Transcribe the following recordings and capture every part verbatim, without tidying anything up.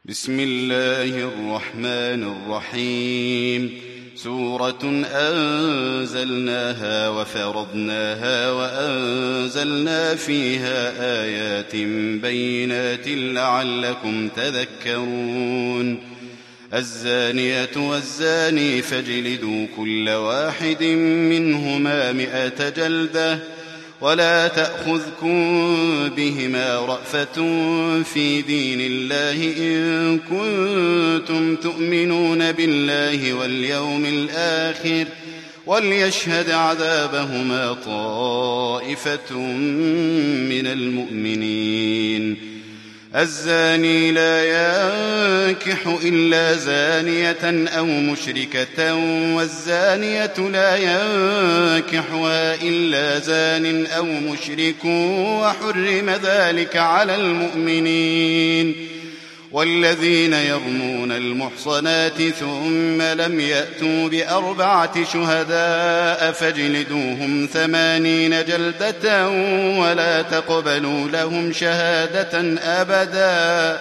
بسم الله الرحمن الرحيم. سورة أنزلناها وفرضناها وأنزلنا فيها آيات بينات لعلكم تذكرون. الزانية والزاني فاجلدوا كل واحد منهما مئة جلدة ولا تأخذكم بهما رأفة في دين الله إن كنتم تؤمنون بالله واليوم الآخر وليشهد عذابهما طائفة من المؤمنين. الزاني لا ينكح إلا زانية أو مشركة والزانية لا ينكحها إلا زان أو مشرك وحرم ذلك على المؤمنين. والذين يرمون المحصنات ثم لم يأتوا بأربعة شهداء فاجلدوهم ثمانين جلدة ولا تقبلوا لهم شهادة أبدا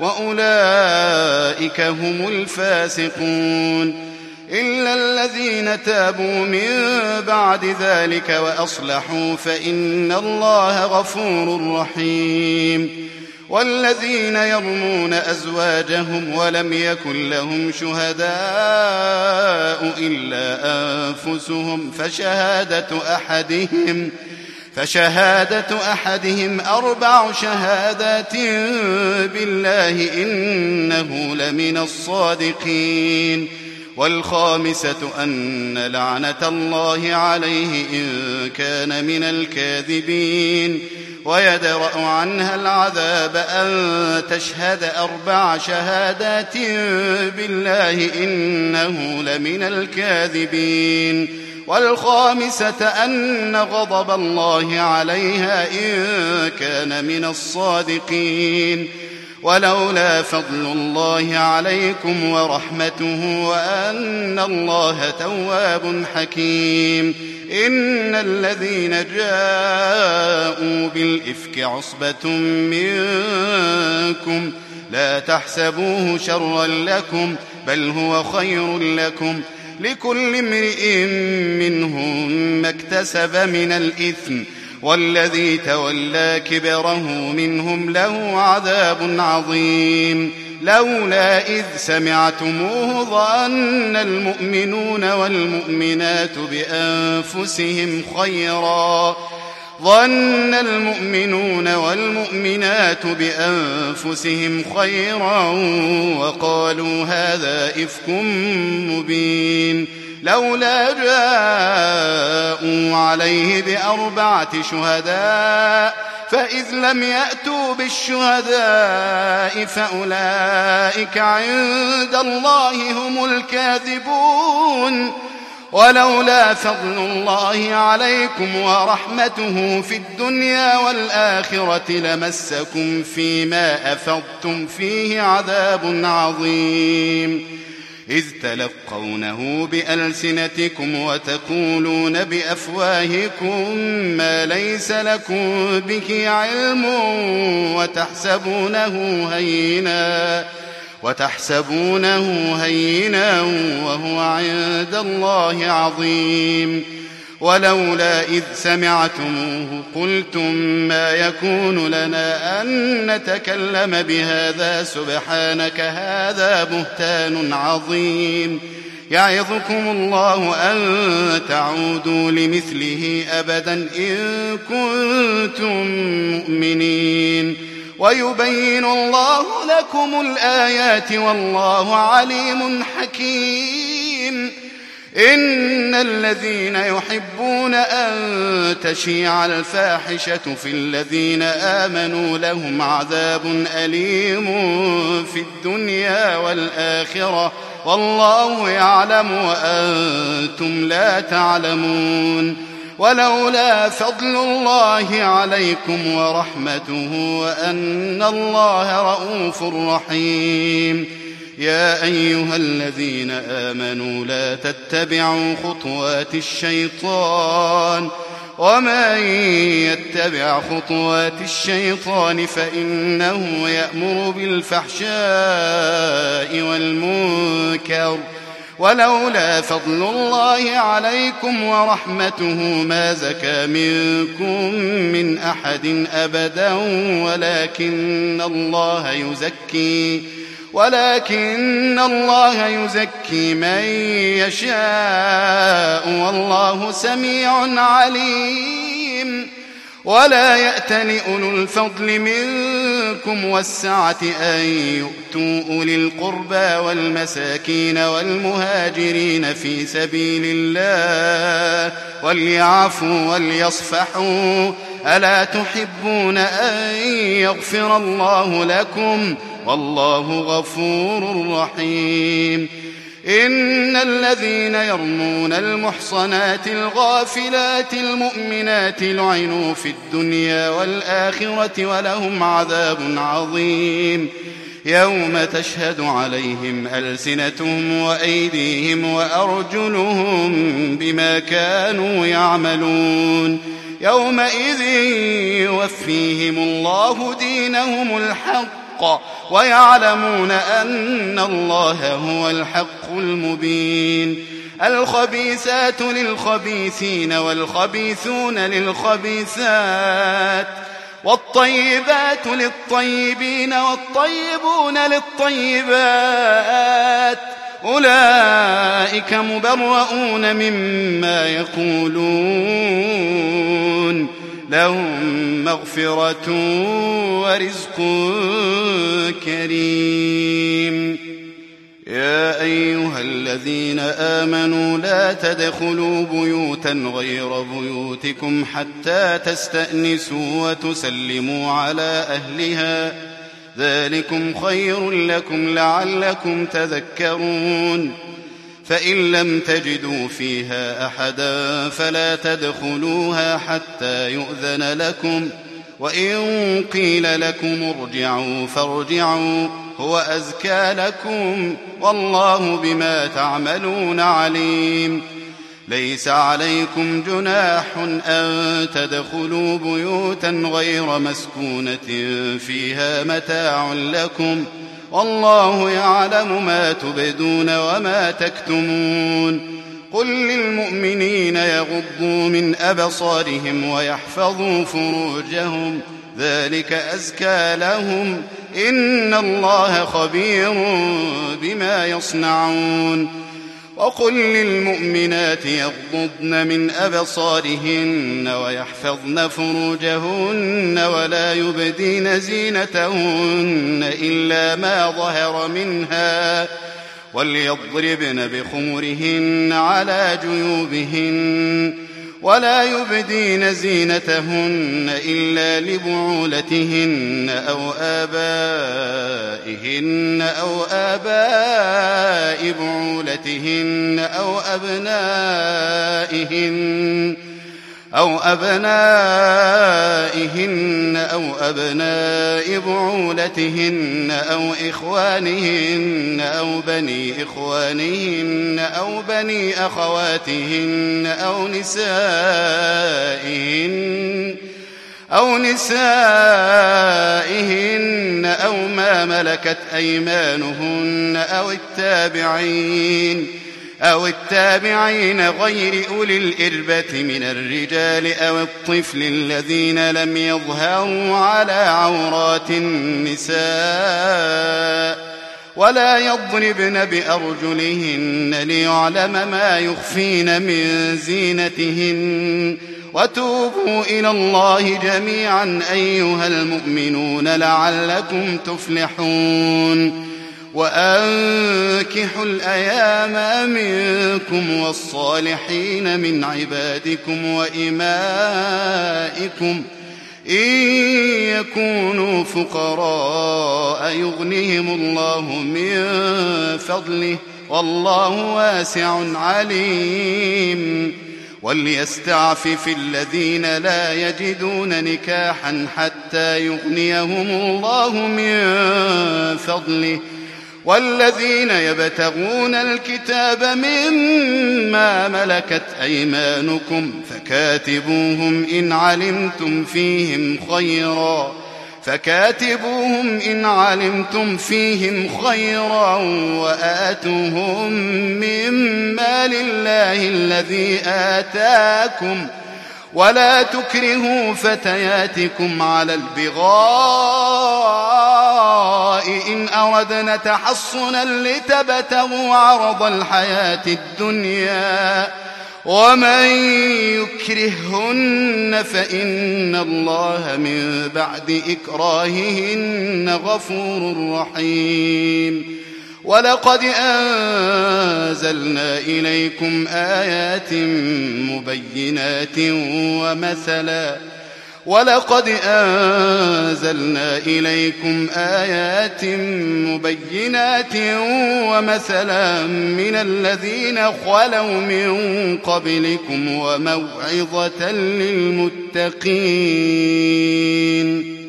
وأولئك هم الفاسقون. إلا الذين تابوا من بعد ذلك وأصلحوا فإن الله غفور رحيم. والذين يرمون أزواجهم ولم يكن لهم شهداء إلا أنفسهم فشهادة أحدهم فشهادة أحدهم أربع شهادات بالله إنه لمن الصادقين. والخامسة أن لعنة الله عليه إن كان من الكاذبين. ويدرأ عنها العذاب أن تشهد أربع شهادات بالله إنه لمن الكاذبين. والخامسة أن غضب الله عليها إن كان من الصادقين. ولولا فضل الله عليكم ورحمته وأن الله تواب حكيم. إن الذين جاءوا بالإفك عصبة منكم لا تحسبوه شرا لكم بل هو خير لكم لكل امرئ منهم ما اكتسب من الإثم والذي تولى كبره منهم له عذاب عظيم. لولا إذ سمعتموه ظن المؤمنون والمؤمنات بأنفسهم خيرا ظن المؤمنون والمؤمنات بأنفسهم خيرا وقالوا هذا إفك مبين. لولا جاءوا عليه بأربعة شهداء فإذ لم يأتوا بالشهداء فأولئك عند الله هم الكاذبون. ولولا فضل الله عليكم ورحمته في الدنيا والآخرة لمسكم فيما أفضتم فيه عذاب عظيم. إذ تلقونه بألسنتكم وتقولون بأفواهكم ما ليس لكم به علم وتحسبونه هينا وتحسبونه هينا وهو عند الله عظيم. ولولا إذ سمعتموه قلتم ما يكون لنا أن نتكلم بهذا سبحانك هذا بهتان عظيم. يعظكم الله أن تعودوا لمثله أبدا إن كنتم مؤمنين. ويبين الله لكم الآيات والله عليم حكيم. إن الذين يحبون أن تشيع الفاحشة في الذين آمنوا لهم عذاب أليم في الدنيا والآخرة والله يعلم وأنتم لا تعلمون. ولولا فضل الله عليكم ورحمته وأن الله رؤوف رحيم. يا أيها الذين آمنوا لا تتبعوا خطوات الشيطان ومن يتبع خطوات الشيطان فإنه يأمر بالفحشاء والمنكر ولولا فضل الله عليكم ورحمته ما زكى منكم من أحد أبدا ولكن الله يزكي ولكن الله يزكي من يشاء والله سميع عليم. ولا يأتل أولو الفضل منكم والسعة أن يؤتوا أولي القربى والمساكين والمهاجرين في سبيل الله وليعفوا وليصفحوا ألا تحبون أن يغفر الله لكم والله غفور رحيم. إن الذين يرمون المحصنات الغافلات المؤمنات لعنوا في الدنيا والآخرة ولهم عذاب عظيم يوم تشهد عليهم ألسنتهم وأيديهم وأرجلهم بما كانوا يعملون يومئذ يوفيهم الله دينهم الحق ويعلمون أن الله هو الحق المبين. الخبيثات للخبيثين والخبيثون للخبيثات والطيبات للطيبين والطيبون للطيبات أولئك مبرؤون مما يقولون لهم مغفرة ورزق كريم. يا أيها الذين آمنوا لا تدخلوا بيوتا غير بيوتكم حتى تستأنسوا وتسلموا على أهلها ذلكم خير لكم لعلكم تذكرون. فإن لم تجدوا فيها أحدا فلا تدخلوها حتى يؤذن لكم وإن قيل لكم ارجعوا فارجعوا هو أزكى لكم والله بما تعملون عليم. ليس عليكم جناح أن تدخلوا بيوتا غير مسكونة فيها متاع لكم والله يعلم ما تبدون وما تكتمون. قل للمؤمنين يغضوا من أبصارهم ويحفظوا فروجهم ذلك أزكى لهم إن الله خبير بما يصنعون. وقل للمؤمنات يغضضن من أبصارهن ويحفظن فروجهن ولا يبدين زينتهن إلا ما ظهر منها وليضربن بخمرهن على جيوبهن ولا يبدين زينتهن إلا لبعولتهن أو آبائهن أو آباء بعولتهن أو أبنائهن أو أبنائهن أو أبناء بعولتهن أو إخوانهن أو بني إخوانهن أو بني أخواتهن أو نسائهن أو نسائهن أو ما ملكت أيمانهن أو التابعين أو التابعين غير أولي الإربة من الرجال أو الطفل الذين لم يظهروا على عورات النساء ولا يضربن بأرجلهن ليعلم ما يخفين من زينتهن وتوبوا إلى الله جميعا أيها المؤمنون لعلكم تفلحون. وأنكحوا الأيام منكم والصالحين من عبادكم وإمائكم إن يكونوا فقراء يغنهم الله من فضله والله واسع عليم. وليستعفف الذين لا يجدون نكاحا حتى يغنيهم الله من فضله والذين يبتغون الكتاب مما ملكت أيمانكم فكاتبوهم إن علمتم فيهم خيرا فكاتبوهم إن علمتم فيهم خيرا وآتوهم مما لله الذي آتاكم ولا تكرهوا فتياتكم على البغاء إن أردنا تحصنا لتبتغوا عرض الحياة الدنيا ومن يكرههن فإن الله من بعد إكراههن غفور رحيم. ولقد أنزلنا إليكم آيات مبينات ومثلا ولقد أنزلنا إليكم آيات مبينات ومثلا من الذين خلوا من قبلكم وموعظة للمتقين.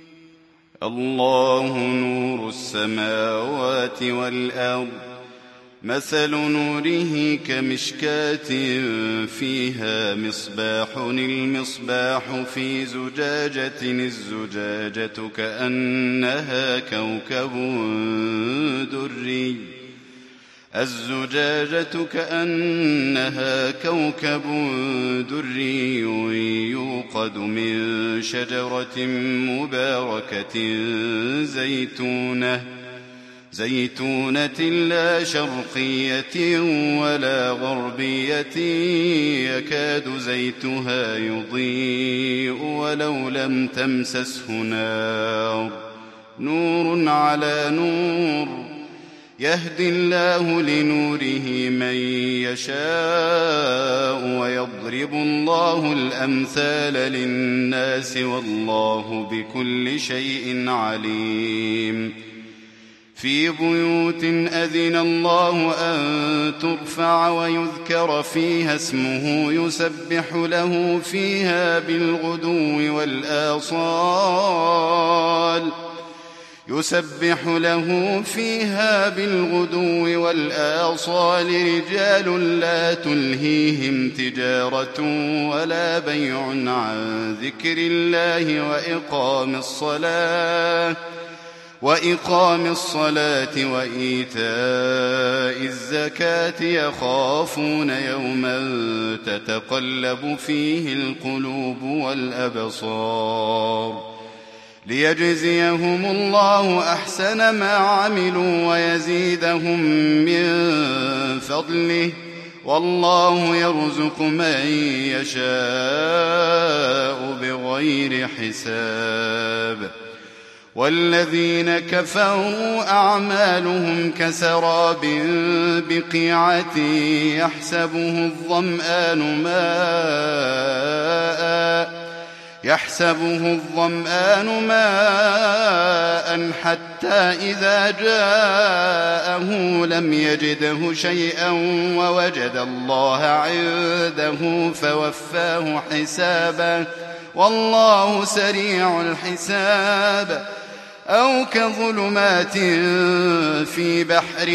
الله نور السماوات والأرض مثل نوره كمشكاة فيها مصباح المصباح في زجاجة الزجاجة كأنها كوكب دري الزجاجة كأنها كوكب دري يوقد من شجرة مباركة زيتونة زيتونة لا شرقية ولا غربية يكاد زيتها يضيء ولو لم تمسسه نار نور على نور يهدي الله لنوره من يشاء ويضرب الله الأمثال للناس والله بكل شيء عليم. في بيوت أذن الله أن ترفع ويذكر فيها اسمه يسبح له فيها بالغدو والآصال يسبح له فيها بالغدو والآصال رجال لا تلهيهم تجارة ولا بيع عن ذكر الله وإقام الصلاة وإقام الصلاة وإيتاء الزكاة يخافون يوما تتقلب فيه القلوب والأبصار ليجزيهم الله أحسن ما عملوا ويزيدهم من فضله والله يرزق من يشاء بغير حساب. والذين كفروا أعمالهم كسراب بقيعة يحسبه الظمآن ماء يحسبه الظمآن ماء حتى إذا جاءه لم يجده شيئا ووجد الله عنده فوفاه حسابه والله سريع الحساب. أو كظلمات في بحر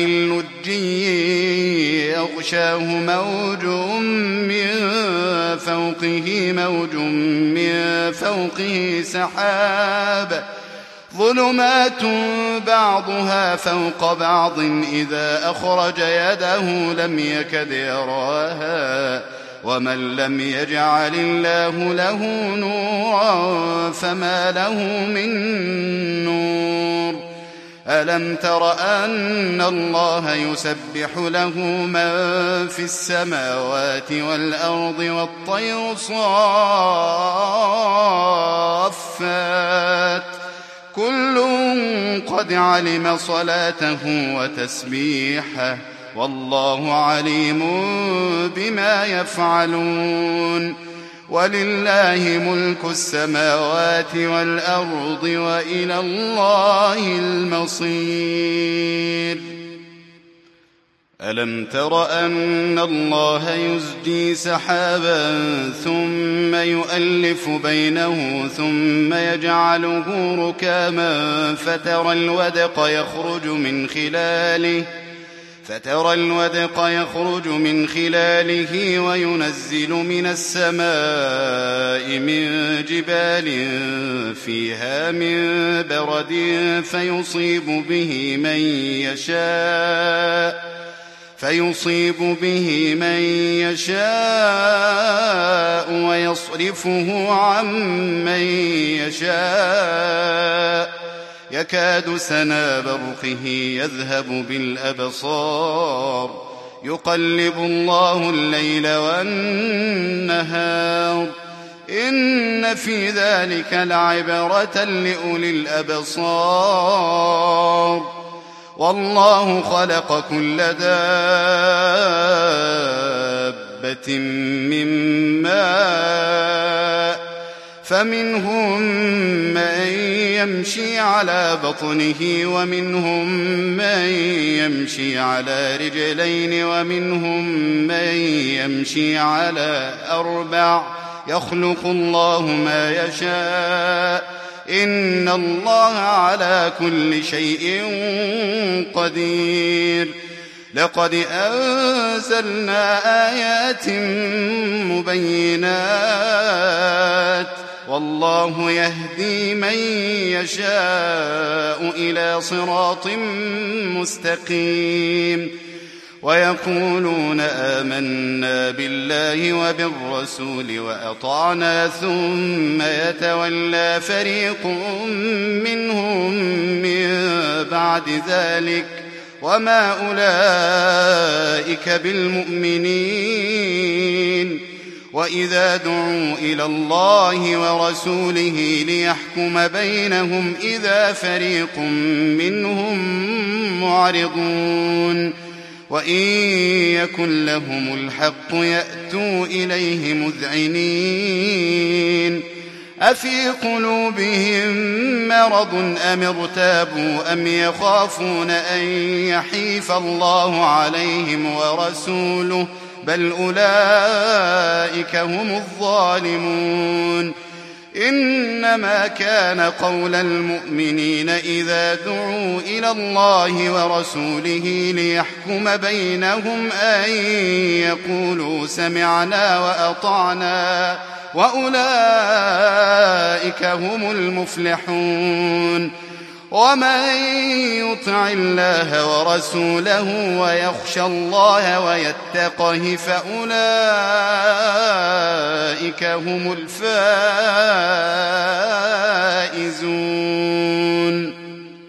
لجي يغشاه موج من فوقه موج من فوقه سحاب ظلمات بعضها فوق بعض إذا أخرج يده لم يكد يراها ومن لم يجعل الله له نورا فما له من نور. ألم تر أن الله يسبح له من في السماوات والأرض والطير صافات كل قد علم صلاته وتسبيحه والله عليم بما يفعلون. ولله ملك السماوات والأرض وإلى الله المصير. ألم تر أن الله يزجي سحابا ثم يؤلف بينه ثم يجعله ركاما فترى الودق يخرج من خلاله فترى الودق يخرج من خلاله وينزل من السماء من جبال فيها من برد فيصيب به من يشاء فيصيب به من يشاء ويصرفه عن من يشاء يكاد سنا برقه يذهب بالأبصار يقلب الله الليل والنهار إن في ذلك لعبرة لأولي الأبصار والله خلق كل دابة من ماء فمنهم من يمشي على بطنه ومنهم من يمشي على رجلين ومنهم من يمشي على أربع يخلق الله ما يشاء إن الله على كل شيء قدير لقد أنزلنا آيات مبينات والله يهدي من يشاء إلى صراط مستقيم ويقولون آمنا بالله وبالرسول وأطعنا ثم يتولى فريق منهم من بعد ذلك وما أولئك بالمؤمنين وإذا دعوا إلى الله ورسوله ليحكم بينهم إذا فريق منهم معرضون وإن يكن لهم الحق يأتوا إليه مذعنين أفي قلوبهم مرض أم ارتابوا أم يخافون أن يحيف الله عليهم ورسوله بل أولئك هم الظالمون إنما كان قول المؤمنين إذا دعوا إلى الله ورسوله ليحكم بينهم أن يقولوا سمعنا وأطعنا وأولئك هم المفلحون ومن يطع الله ورسوله ويخشى الله ويتقه فأولئك هم الفائزون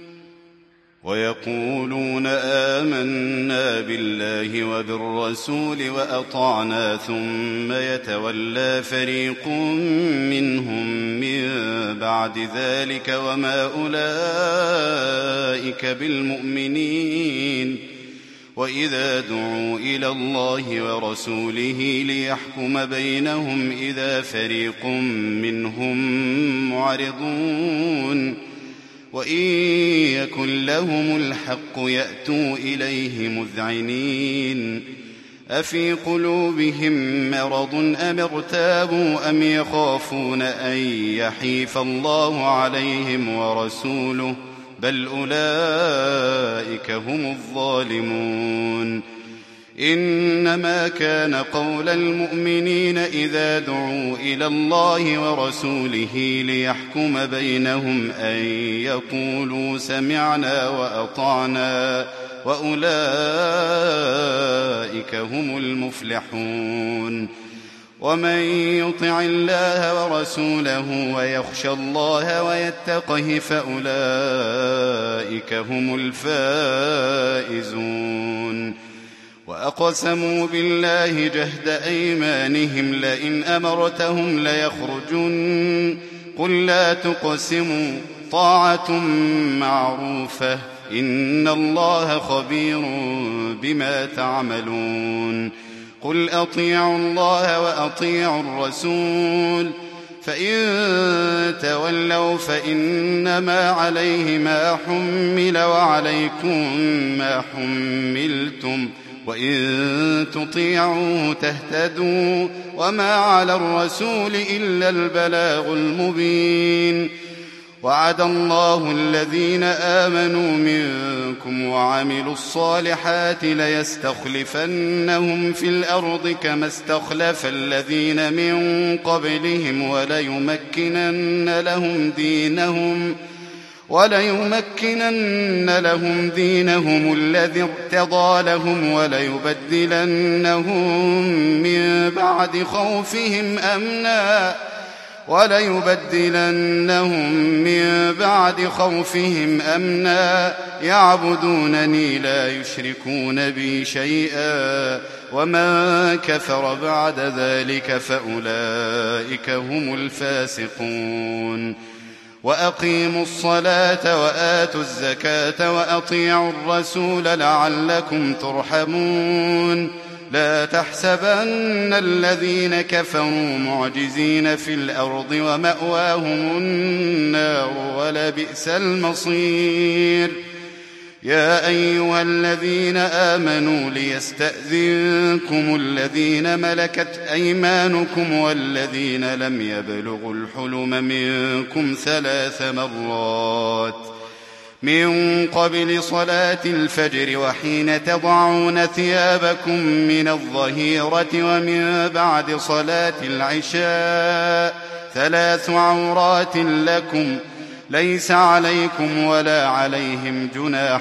ويقولون آمنا بالله وبالرسول وأطعنا ثم يتولى فريق منهم من بعد ذلك وما أولئك بالمؤمنين وإذا دعوا إلى الله ورسوله ليحكم بينهم إذا فريق منهم معرضون وإن يكن لهم الحق يأتوا إليه مذعنين أفي قلوبهم مرض أم ارتابوا أم يخافون أن يحيف الله عليهم ورسوله بل أولئك هم الظالمون إنما كان قول المؤمنين إذا دعوا إلى الله ورسوله ليحكم بينهم أن يقولوا سمعنا وأطعنا وأولئك هم المفلحون ومن يطع الله ورسوله ويخشى الله ويتقه فأولئك هم الفائزون وأقسموا بالله جهد أيمانهم لئن أمرتهم ليخرجن قل لا تقسموا طاعة معروفة إن الله خبير بما تعملون قل أطيعوا الله وأطيعوا الرسول فإن تولوا فإنما عليه ما حمل وعليكم ما حملتم وإن تطيعوه تهتدوا وما على الرسول إلا البلاغ المبين وعد الله الذين آمنوا منكم وعملوا الصالحات ليستخلفنهم في الأرض كما استخلف الذين من قبلهم وليمكنن لهم دينهم وليمكنن لهم دينهم الذي ارتضى لهم وليبدلنهم من بعد خوفهم أمنا وليبدلنهم من بعد خوفهم أمنا يعبدونني لا يشركون بي شيئا ومن كفر بعد ذلك فأولئك هم الفاسقون وأقيموا الصلاة وآتوا الزكاة وأطيعوا الرسول لعلكم ترحمون لا تحسبن الذين كفروا معجزين في الأرض ومأواهم النار ولبئس المصير يا أيها الذين آمنوا ليستأذنكم الذين ملكت أيمانكم والذين لم يبلغوا الحلم منكم ثلاث مرات من قبل صلاة الفجر وحين تضعون ثيابكم من الظهيرة ومن بعد صلاة العشاء ثلاث عورات لكم ليس عليكم ولا عليهم جناح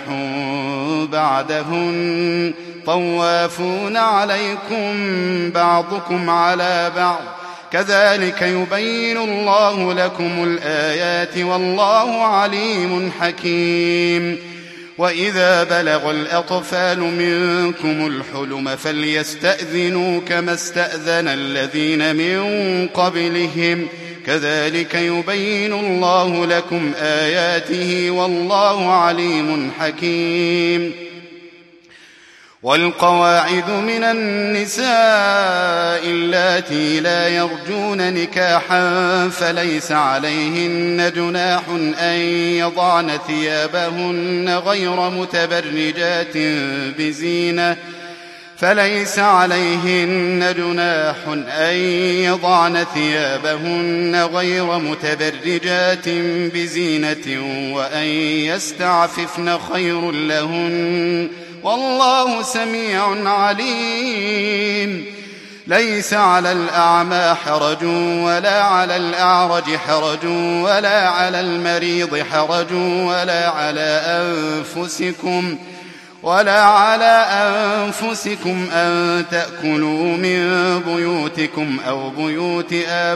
بعدهن طوافون عليكم بعضكم على بعض كذلك يبين الله لكم الآيات والله عليم حكيم وإذا بلغ الأطفال منكم الحلم فليستأذنوا كما استأذن الذين من قبلهم كذلك يبين الله لكم آياته والله عليم حكيم والقواعد من النساء اللاتي لا يرجون نكاحا فليس عليهن جناح أن يضعن ثيابهن غير متبرجات بزينة فليس عليهن جناح أن يضعن ثيابهن غير متبرجات بزينة وأن يستعففن خير لهن والله سميع عليم ليس على الأعمى حرج ولا على الأعرج حرج ولا على المريض حرج ولا على أنفسكم ولا على أنفسكم أن تأكلوا من بيوتكم أو بيوت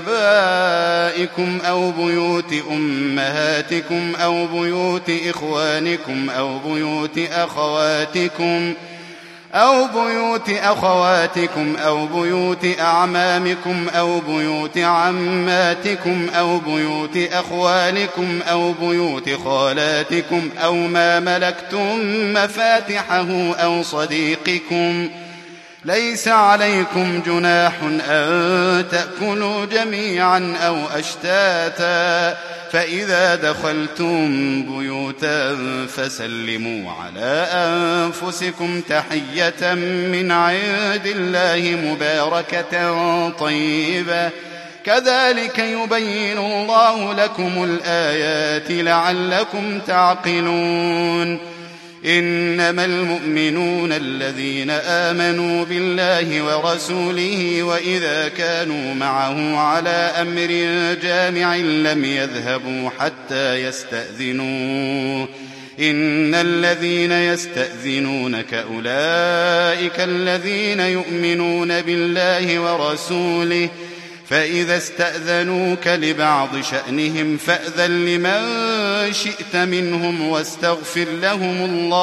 آبائكم أو بيوت أمهاتكم أو بيوت إخوانكم أو بيوت أخواتكم أو بيوت أخواتكم أو بيوت أعمامكم أو بيوت عماتكم أو بيوت أخوالكم أو بيوت خالاتكم أو ما ملكتم مفاتحه أو صديقكم ليس عليكم جناح أن تأكلوا جميعا أو أشتاتا فإذا دخلتم بيوتا فسلموا على أنفسكم تحية من عند الله مباركة طيبة كذلك يبين الله لكم الآيات لعلكم تعقلون إنما المؤمنون الذين آمنوا بالله ورسوله وإذا كانوا معه على أمر جامع لم يذهبوا حتى يستأذنوه إن الذين يستأذنونك أولئك الذين يؤمنون بالله ورسوله فإذا استأذنوك لبعض شأنهم فأذن لمن شئت منهم واستغفر لهم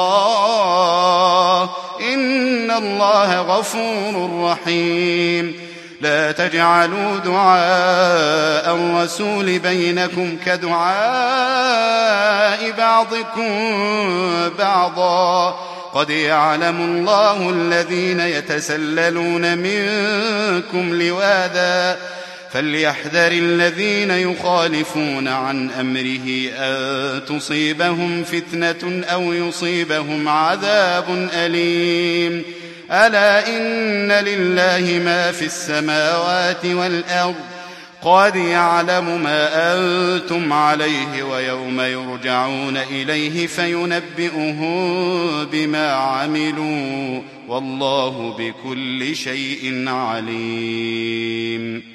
الله إن الله غفور رحيم لا تجعلوا دعاء الرسول بينكم كدعاء بعضكم بعضا قد يعلم الله الذين يتسللون منكم لواذا فليحذر الذين يخالفون عن أمره أن تصيبهم فتنة أو يصيبهم عذاب أليم ألا إن لله ما في السماوات والأرض قد يعلم ما أنتم عليه ويوم يرجعون إليه فينبئهم بما عملوا والله بكل شيء عليم.